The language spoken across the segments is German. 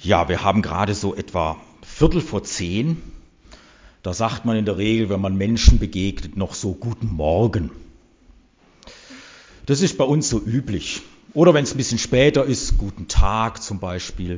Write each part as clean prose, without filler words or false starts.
Ja, wir haben gerade so etwa 9:15. Da sagt man in der Regel, wenn man Menschen begegnet, noch so Guten Morgen. Das ist bei uns so üblich. Oder wenn es ein bisschen später ist, Guten Tag zum Beispiel.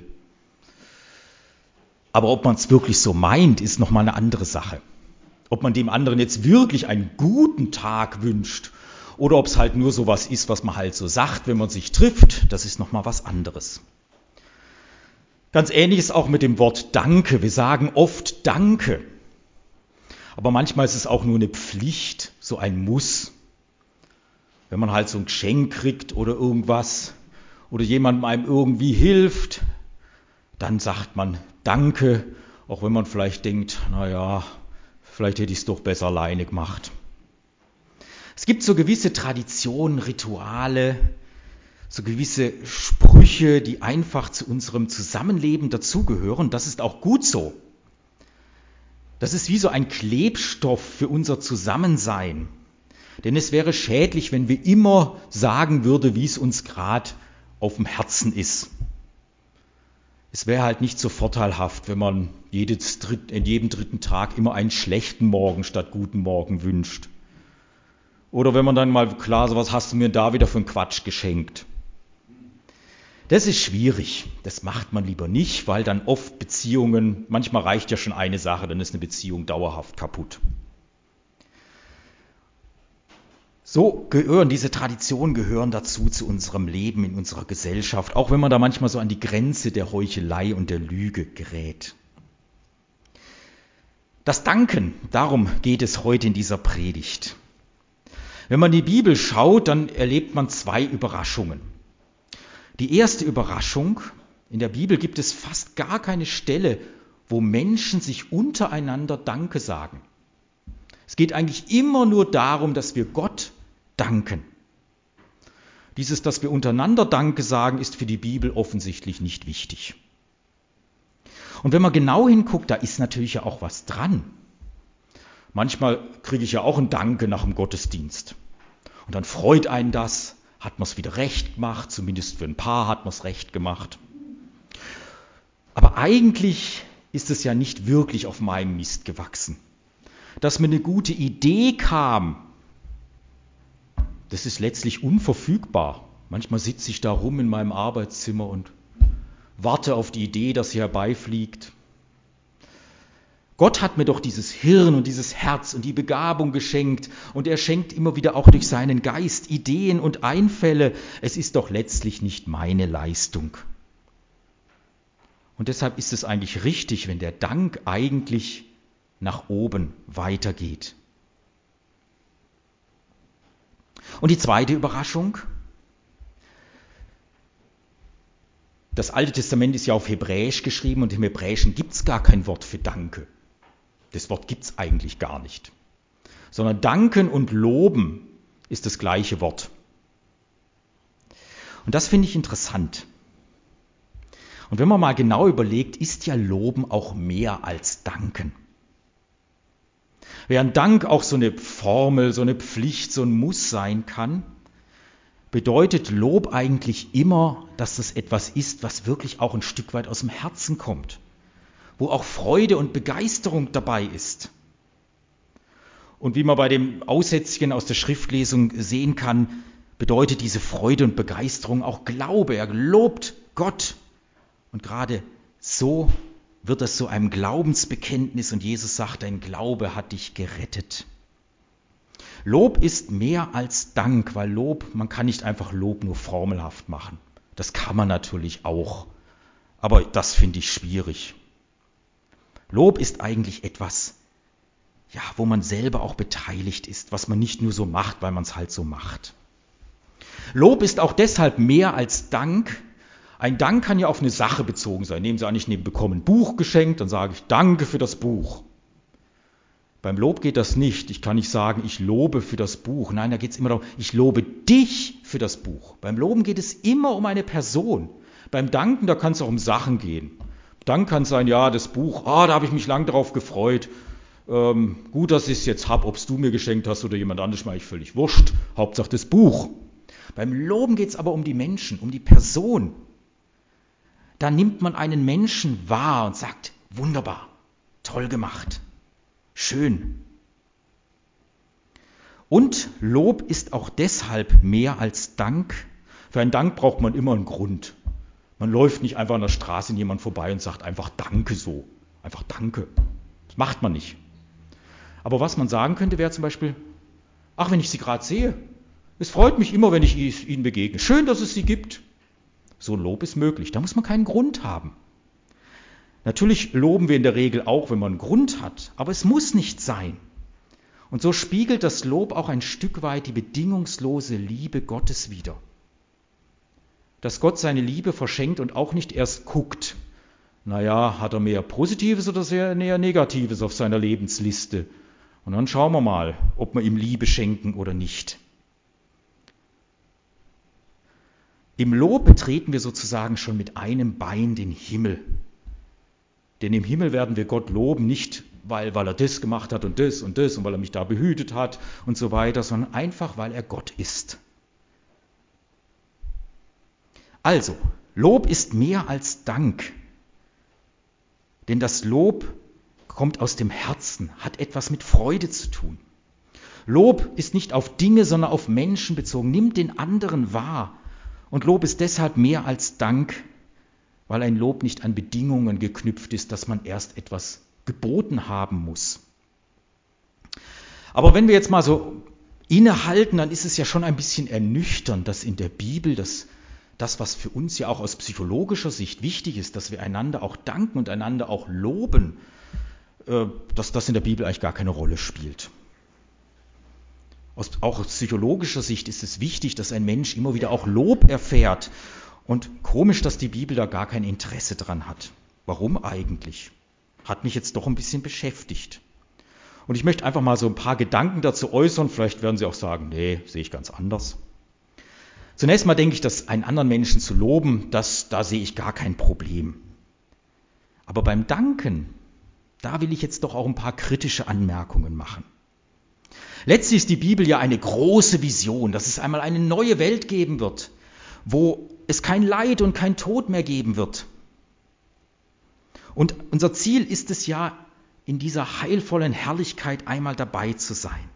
Aber ob man es wirklich so meint, ist nochmal eine andere Sache. Ob man dem anderen jetzt wirklich einen guten Tag wünscht oder ob es halt nur so was ist, was man halt so sagt, wenn man sich trifft, das ist nochmal was anderes. Ganz ähnlich ist auch mit dem Wort Danke. Wir sagen oft Danke. Aber manchmal ist es auch nur eine Pflicht, so ein Muss. Wenn man halt so ein Geschenk kriegt oder irgendwas oder jemandem einem irgendwie hilft, dann sagt man Danke, auch wenn man vielleicht denkt, naja, vielleicht hätte ich es doch besser alleine gemacht. Es gibt so gewisse Traditionen, Rituale, so gewisse Sprüche, die einfach zu unserem Zusammenleben dazugehören. Das ist auch gut so. Das ist wie so ein Klebstoff für unser Zusammensein. Denn es wäre schädlich, wenn wir immer sagen würden, wie es uns gerade auf dem Herzen ist. Es wäre halt nicht so vorteilhaft, wenn man in jedem dritten Tag immer einen schlechten Morgen statt guten Morgen wünscht. Oder wenn man dann mal klar so, was hast du mir da wieder für einen Quatsch geschenkt? Das ist schwierig, das macht man lieber nicht, weil dann oft Beziehungen, manchmal reicht ja schon eine Sache, dann ist eine Beziehung dauerhaft kaputt. Diese Traditionen gehören dazu, zu unserem Leben in unserer Gesellschaft, auch wenn man da manchmal so an die Grenze der Heuchelei und der Lüge gerät. Das Danken, darum geht es heute in dieser Predigt. Wenn man in die Bibel schaut, dann erlebt man zwei Überraschungen. Die erste Überraschung, in der Bibel gibt es fast gar keine Stelle, wo Menschen sich untereinander Danke sagen. Es geht eigentlich immer nur darum, dass wir Gott danken. Dieses, dass wir untereinander Danke sagen, ist für die Bibel offensichtlich nicht wichtig. Und wenn man genau hinguckt, da ist natürlich ja auch was dran. Manchmal kriege ich ja auch ein Danke nach dem Gottesdienst. Und dann freut einen das, hat man es wieder recht gemacht, zumindest für ein paar hat man es recht gemacht. Aber eigentlich ist es ja nicht wirklich auf meinem Mist gewachsen. Dass mir eine gute Idee kam, das ist letztlich unverfügbar. Manchmal sitze ich da rum in meinem Arbeitszimmer und warte auf die Idee, dass sie herbeifliegt. Gott hat mir doch dieses Hirn und dieses Herz und die Begabung geschenkt und er schenkt immer wieder auch durch seinen Geist Ideen und Einfälle. Es ist doch letztlich nicht meine Leistung. Und deshalb ist es eigentlich richtig, wenn der Dank eigentlich nach oben weitergeht. Und die zweite Überraschung, das Alte Testament ist ja auf Hebräisch geschrieben und im Hebräischen gibt es gar kein Wort für Danke. Das Wort gibt es eigentlich gar nicht. Sondern danken und loben ist das gleiche Wort. Und das finde ich interessant. Und wenn man mal genau überlegt, ist ja Loben auch mehr als Danken. Während Dank auch so eine Formel, so eine Pflicht, so ein Muss sein kann, bedeutet Lob eigentlich immer, dass das etwas ist, was wirklich auch ein Stück weit aus dem Herzen kommt. Wo auch Freude und Begeisterung dabei ist. Und wie man bei dem Aussätzchen aus der Schriftlesung sehen kann, bedeutet diese Freude und Begeisterung auch Glaube. Er lobt Gott. Und gerade so wird es zu einem Glaubensbekenntnis und Jesus sagt, dein Glaube hat dich gerettet. Lob ist mehr als Dank, weil man kann nicht einfach Lob nur formelhaft machen. Das kann man natürlich auch, aber das finde ich schwierig. Lob ist eigentlich etwas, ja, wo man selber auch beteiligt ist, was man nicht nur so macht, weil man es halt so macht. Lob ist auch deshalb mehr als Dank. Ein Dank kann ja auf eine Sache bezogen sein. Nehmen Sie an, ich bekomme ein Buch geschenkt, dann sage ich Danke für das Buch. Beim Lob geht das nicht. Ich kann nicht sagen, ich lobe für das Buch. Nein, da geht es immer darum, ich lobe dich für das Buch. Beim Loben geht es immer um eine Person. Beim Danken, da kann es auch um Sachen gehen. Dank kann sein, ja, das Buch, da habe ich mich lang darauf gefreut. Gut, dass ich es jetzt habe, ob es du mir geschenkt hast oder jemand anderes, mir eigentlich völlig wurscht. Hauptsache das Buch. Beim Loben geht es aber um die Menschen, um die Person. da nimmt man einen Menschen wahr und sagt, wunderbar, toll gemacht, schön. Und Lob ist auch deshalb mehr als Dank. Für einen Dank braucht man immer einen Grund. Man läuft nicht einfach an der Straße an jemand vorbei und sagt einfach Danke so. Einfach Danke. Das macht man nicht. Aber was man sagen könnte, wäre zum Beispiel, ach, wenn ich Sie gerade sehe, es freut mich immer, wenn ich Ihnen begegne. Schön, dass es Sie gibt. So ein Lob ist möglich. Da muss man keinen Grund haben. Natürlich loben wir in der Regel auch, wenn man einen Grund hat, aber es muss nicht sein. Und so spiegelt das Lob auch ein Stück weit die bedingungslose Liebe Gottes wider. Dass Gott seine Liebe verschenkt und auch nicht erst guckt, naja, hat er mehr Positives oder sehr eher Negatives auf seiner Lebensliste? Und dann schauen wir mal, ob wir ihm Liebe schenken oder nicht. Im Lob betreten wir sozusagen schon mit einem Bein den Himmel. Denn im Himmel werden wir Gott loben, nicht weil er das gemacht hat und das und weil er mich da behütet hat und so weiter, sondern einfach, weil er Gott ist. Also, Lob ist mehr als Dank. Denn das Lob kommt aus dem Herzen, hat etwas mit Freude zu tun. Lob ist nicht auf Dinge, sondern auf Menschen bezogen, nimmt den anderen wahr. Und Lob ist deshalb mehr als Dank, weil ein Lob nicht an Bedingungen geknüpft ist, dass man erst etwas geboten haben muss. Aber wenn wir jetzt mal so innehalten, dann ist es ja schon ein bisschen ernüchternd, dass in der Bibel das, was für uns ja auch aus psychologischer Sicht wichtig ist, dass wir einander auch danken und einander auch loben, dass das in der Bibel eigentlich gar keine Rolle spielt. Auch aus psychologischer Sicht ist es wichtig, dass ein Mensch immer wieder auch Lob erfährt. Und komisch, dass die Bibel da gar kein Interesse dran hat. Warum eigentlich? Hat mich jetzt doch ein bisschen beschäftigt. Und ich möchte einfach mal so ein paar Gedanken dazu äußern. Vielleicht werden Sie auch sagen, nee, sehe ich ganz anders. Zunächst mal denke ich, dass einen anderen Menschen zu loben, da sehe ich gar kein Problem. Aber beim Danken, da will ich jetzt doch auch ein paar kritische Anmerkungen machen. Letztlich ist die Bibel ja eine große Vision, dass es einmal eine neue Welt geben wird, wo es kein Leid und kein Tod mehr geben wird. Und unser Ziel ist es ja, in dieser heilvollen Herrlichkeit einmal dabei zu sein.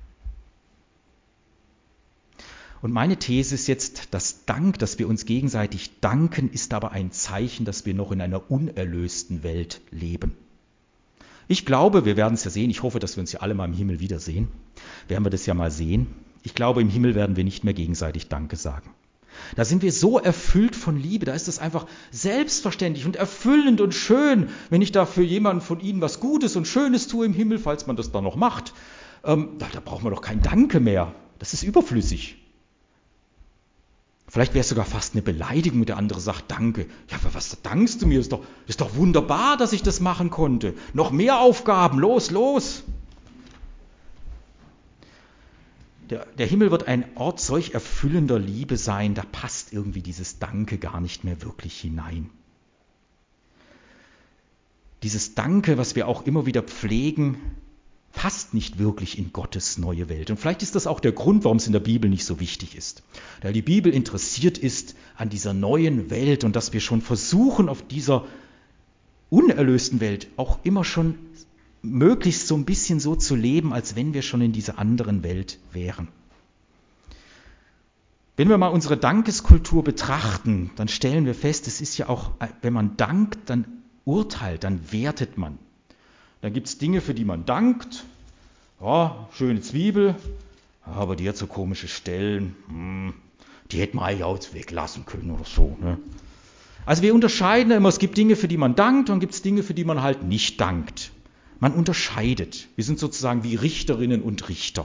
Und meine These ist jetzt, dass Dank, dass wir uns gegenseitig danken, ist aber ein Zeichen, dass wir noch in einer unerlösten Welt leben. Ich glaube, wir werden es ja sehen, ich hoffe, dass wir uns ja alle mal im Himmel wiedersehen, werden wir das ja mal sehen. Ich glaube, im Himmel werden wir nicht mehr gegenseitig Danke sagen. Da sind wir so erfüllt von Liebe, da ist es einfach selbstverständlich und erfüllend und schön, wenn ich da für jemanden von Ihnen was Gutes und Schönes tue im Himmel, falls man das dann noch macht. Da braucht man doch kein Danke mehr, das ist überflüssig. Vielleicht wäre es sogar fast eine Beleidigung, wenn der andere sagt, danke. Ja, für was dankst du mir? Das ist doch wunderbar, dass ich das machen konnte. Noch mehr Aufgaben, los. Der Himmel wird ein Ort solch erfüllender Liebe sein, da passt irgendwie dieses Danke gar nicht mehr wirklich hinein. Dieses Danke, was wir auch immer wieder pflegen, passt nicht wirklich in Gottes neue Welt. Und vielleicht ist das auch der Grund, warum es in der Bibel nicht so wichtig ist. Weil die Bibel interessiert ist an dieser neuen Welt und dass wir schon versuchen, auf dieser unerlösten Welt auch immer schon möglichst so ein bisschen so zu leben, als wenn wir schon in dieser anderen Welt wären. Wenn wir mal unsere Dankeskultur betrachten, dann stellen wir fest, es ist ja auch, wenn man dankt, dann urteilt, dann wertet man. Dann gibt es Dinge, für die man dankt. Ja, schöne Zwiebel, aber die hat so komische Stellen. Die hätte man eigentlich auch weglassen können oder so. Ne? Also wir unterscheiden immer, es gibt Dinge, für die man dankt und gibt es Dinge, für die man halt nicht dankt. Man unterscheidet. Wir sind sozusagen wie Richterinnen und Richter.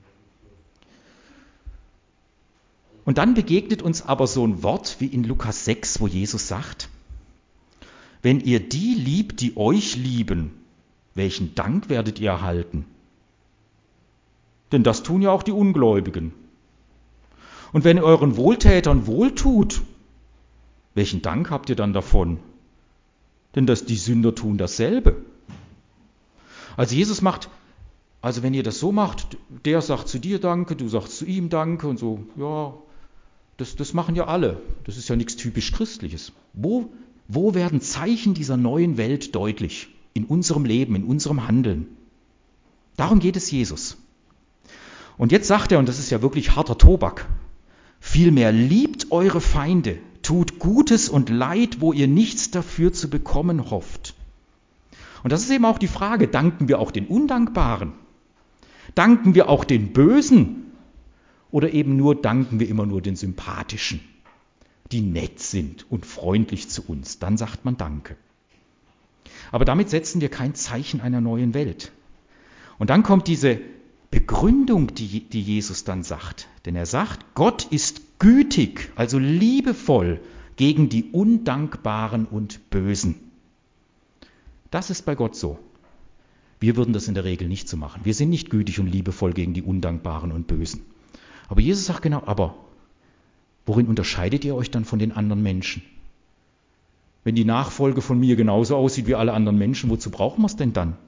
Und dann begegnet uns aber so ein Wort wie in Lukas 6, wo Jesus sagt, wenn ihr die liebt, die euch lieben, welchen Dank werdet ihr erhalten? Denn das tun ja auch die Ungläubigen. Und wenn ihr euren Wohltätern wohltut, welchen Dank habt ihr dann davon? Denn die Sünder tun dasselbe. Also Jesus macht, also wenn ihr das so macht, der sagt zu dir Danke, du sagst zu ihm Danke und so, ja, das machen ja alle. Das ist ja nichts typisch Christliches. Wo Wo werden Zeichen dieser neuen Welt deutlich? In unserem Leben, in unserem Handeln. Darum geht es Jesus. Und jetzt sagt er, und das ist ja wirklich harter Tobak, vielmehr liebt eure Feinde, tut Gutes und Leid, wo ihr nichts dafür zu bekommen hofft. Und das ist eben auch die Frage, danken wir auch den Undankbaren? Danken wir auch den Bösen? Oder eben danken wir immer nur den Sympathischen, die nett sind und freundlich zu uns? Dann sagt man Danke. Aber damit setzen wir kein Zeichen einer neuen Welt. Und dann kommt diese Begründung, die Jesus dann sagt. Denn er sagt, Gott ist gütig, also liebevoll gegen die Undankbaren und Bösen. Das ist bei Gott so. Wir würden das in der Regel nicht so machen. Wir sind nicht gütig und liebevoll gegen die Undankbaren und Bösen. Aber Jesus sagt genau, aber worin unterscheidet ihr euch dann von den anderen Menschen? Wenn die Nachfolge von mir genauso aussieht wie alle anderen Menschen, wozu brauchen wir es denn dann?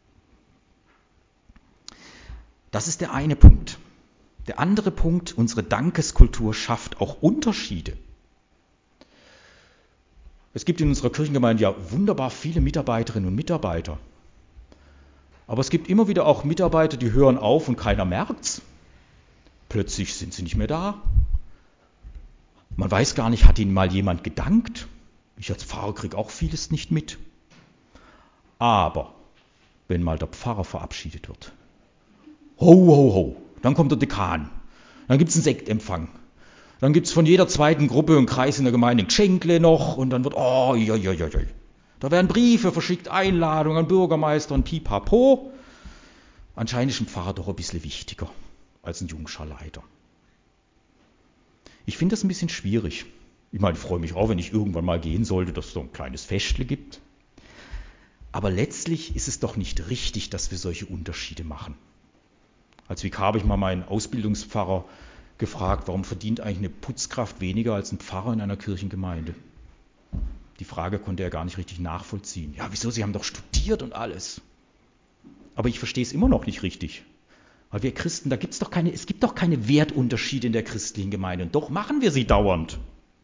Das ist der eine Punkt. Der andere Punkt, unsere Dankeskultur schafft auch Unterschiede. Es gibt in unserer Kirchengemeinde ja wunderbar viele Mitarbeiterinnen und Mitarbeiter. Aber es gibt immer wieder auch Mitarbeiter, die hören auf und keiner merkt's. Plötzlich sind sie nicht mehr da. Man weiß gar nicht, hat ihnen mal jemand gedankt? Ich als Pfarrer kriege auch vieles nicht mit. Aber wenn mal der Pfarrer verabschiedet wird, ho, ho, ho, dann kommt der Dekan, dann gibt es einen Sektempfang, dann gibt es von jeder zweiten Gruppe und Kreis in der Gemeinde ein Geschenkle noch und dann wird, da werden Briefe verschickt, Einladungen an Bürgermeister und Pipapo. Anscheinend ist ein Pfarrer doch ein bisschen wichtiger als ein Jungscharleiter. Ich finde das ein bisschen schwierig. Ich meine, ich freue mich auch, wenn ich irgendwann mal gehen sollte, dass es so ein kleines Festle gibt. Aber letztlich ist es doch nicht richtig, dass wir solche Unterschiede machen. Als Vikar habe ich mal meinen Ausbildungspfarrer gefragt, warum verdient eigentlich eine Putzkraft weniger als ein Pfarrer in einer Kirchengemeinde? Die Frage konnte er gar nicht richtig nachvollziehen. Ja, wieso? Sie haben doch studiert und alles. Aber ich verstehe es immer noch nicht richtig. Weil wir Christen, es gibt doch keine Wertunterschiede in der christlichen Gemeinde. Und doch machen wir sie dauernd.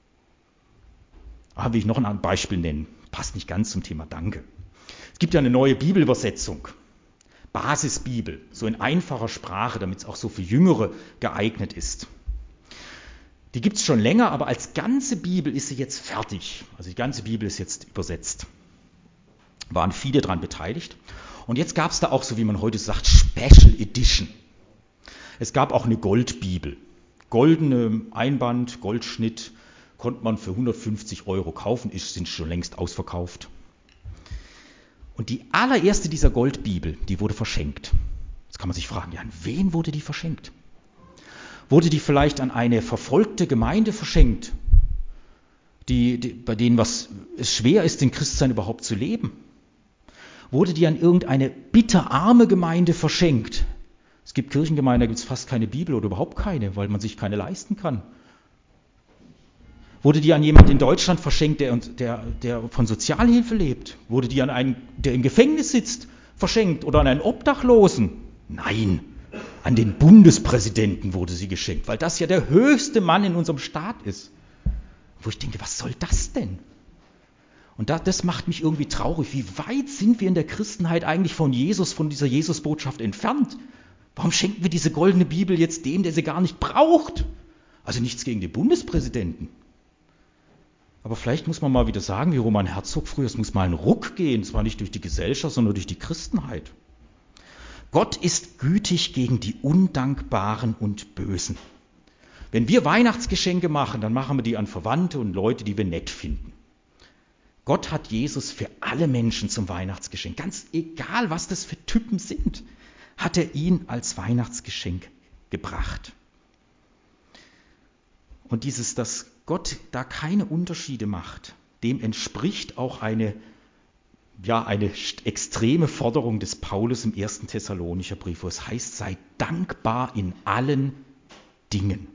Will ich noch ein Beispiel nennen. Passt nicht ganz zum Thema Danke. Es gibt ja eine neue Bibelübersetzung. Basisbibel, so in einfacher Sprache, damit es auch so für Jüngere geeignet ist. Die gibt es schon länger, aber als ganze Bibel ist sie jetzt fertig. Also die ganze Bibel ist jetzt übersetzt. Waren viele daran beteiligt. Und jetzt gab es da auch, so wie man heute sagt, Special Edition. Es gab auch eine Goldbibel. Goldene Einband, Goldschnitt, konnte man für 150 € kaufen, sind schon längst ausverkauft. Und die allererste dieser Goldbibel, die wurde verschenkt. Jetzt kann man sich fragen, ja, an wen wurde die verschenkt? Wurde die vielleicht an eine verfolgte Gemeinde verschenkt, bei denen es schwer ist, den Christsein überhaupt zu leben? Wurde die an irgendeine bitterarme Gemeinde verschenkt? Es gibt Kirchengemeinden, da gibt es fast keine Bibel oder überhaupt keine, weil man sich keine leisten kann. Wurde die an jemanden in Deutschland verschenkt, der von Sozialhilfe lebt? Wurde die an einen, der im Gefängnis sitzt, verschenkt oder an einen Obdachlosen? Nein, an den Bundespräsidenten wurde sie geschenkt, weil das ja der höchste Mann in unserem Staat ist. Wo ich denke, was soll das denn? Und das macht mich irgendwie traurig. Wie weit sind wir in der Christenheit eigentlich von dieser Jesusbotschaft entfernt? Warum schenken wir diese goldene Bibel jetzt dem, der sie gar nicht braucht? Also nichts gegen den Bundespräsidenten. Aber vielleicht muss man mal wieder sagen, wie Roman Herzog früher, es muss mal einen Ruck gehen, zwar nicht durch die Gesellschaft, sondern durch die Christenheit. Gott ist gütig gegen die Undankbaren und Bösen. Wenn wir Weihnachtsgeschenke machen, dann machen wir die an Verwandte und Leute, die wir nett finden. Gott hat Jesus für alle Menschen zum Weihnachtsgeschenk, ganz egal, was das für Typen sind, hat er ihn als Weihnachtsgeschenk gebracht. Und dass Gott da keine Unterschiede macht, dem entspricht auch eine extreme Forderung des Paulus im 1. Thessalonicher Brief, wo es heißt, sei dankbar in allen Dingen.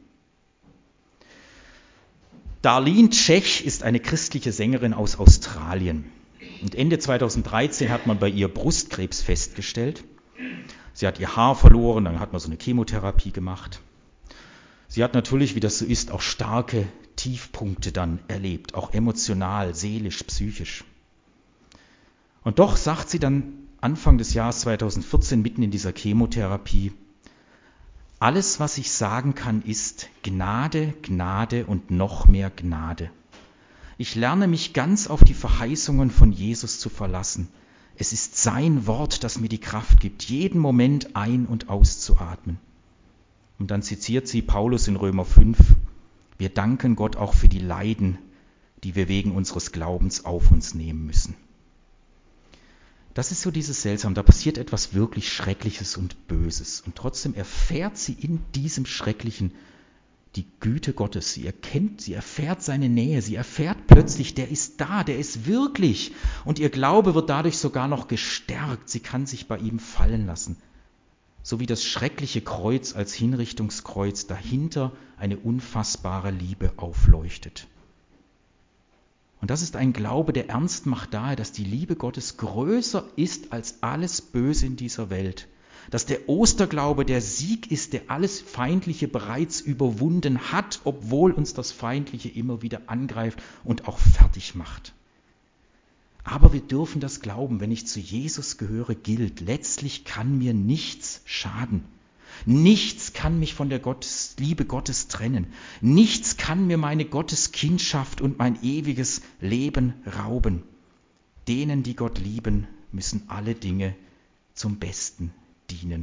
Darlene Zschech ist eine christliche Sängerin aus Australien. Und Ende 2013 hat man bei ihr Brustkrebs festgestellt. Sie hat ihr Haar verloren, dann hat man so eine Chemotherapie gemacht. Sie hat natürlich, wie das so ist, auch starke Tiefpunkte dann erlebt, auch emotional, seelisch, psychisch. Und doch sagt sie dann Anfang des Jahres 2014, mitten in dieser Chemotherapie, alles, was ich sagen kann, ist Gnade, Gnade und noch mehr Gnade. Ich lerne mich ganz auf die Verheißungen von Jesus zu verlassen. Es ist sein Wort, das mir die Kraft gibt, jeden Moment ein- und auszuatmen. Und dann zitiert sie Paulus in Römer 5, wir danken Gott auch für die Leiden, die wir wegen unseres Glaubens auf uns nehmen müssen. Das ist so dieses Seltsame, da passiert etwas wirklich Schreckliches und Böses. Und trotzdem erfährt sie in diesem Schrecklichen die Güte Gottes. Sie erfährt seine Nähe, sie erfährt plötzlich, der ist da, der ist wirklich. Und ihr Glaube wird dadurch sogar noch gestärkt. Sie kann sich bei ihm fallen lassen. So wie das schreckliche Kreuz als Hinrichtungskreuz dahinter eine unfassbare Liebe aufleuchtet. Und das ist ein Glaube, der ernst macht daher, dass die Liebe Gottes größer ist als alles Böse in dieser Welt. Dass der Osterglaube der Sieg ist, der alles Feindliche bereits überwunden hat, obwohl uns das Feindliche immer wieder angreift und auch fertig macht. Aber wir dürfen das glauben, wenn ich zu Jesus gehöre, gilt, letztlich kann mir nichts schaden. Nichts kann mich von der Liebe Gottes trennen. Nichts kann mir meine Gotteskindschaft und mein ewiges Leben rauben. Denen, die Gott lieben, müssen alle Dinge zum Besten dienen.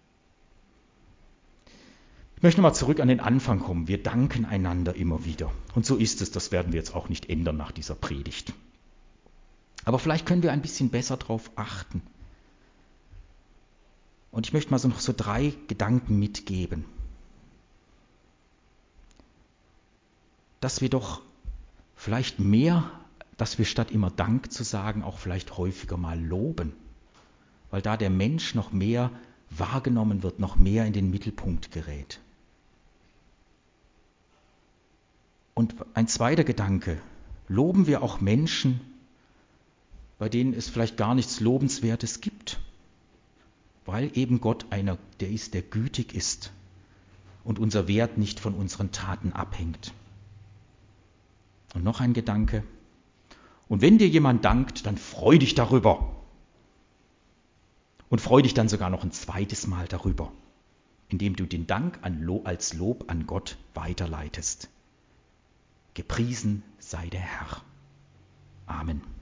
Ich möchte nochmal zurück an den Anfang kommen. Wir danken einander immer wieder. Und so ist es, das werden wir jetzt auch nicht ändern nach dieser Predigt. Aber vielleicht können wir ein bisschen besser darauf achten. Und ich möchte mal noch so 3 Gedanken mitgeben. Dass wir doch vielleicht mehr, dass wir statt immer Dank zu sagen, auch vielleicht häufiger mal loben. Weil da der Mensch noch mehr wahrgenommen wird, noch mehr in den Mittelpunkt gerät. Und ein zweiter Gedanke, loben wir auch Menschen, bei denen es vielleicht gar nichts Lobenswertes gibt. Weil eben Gott einer, der ist, der gütig ist und unser Wert nicht von unseren Taten abhängt. Und noch ein Gedanke. Und wenn dir jemand dankt, dann freu dich darüber. Und freu dich dann sogar noch ein zweites Mal darüber, indem du den Dank als Lob an Gott weiterleitest. Gepriesen sei der Herr. Amen.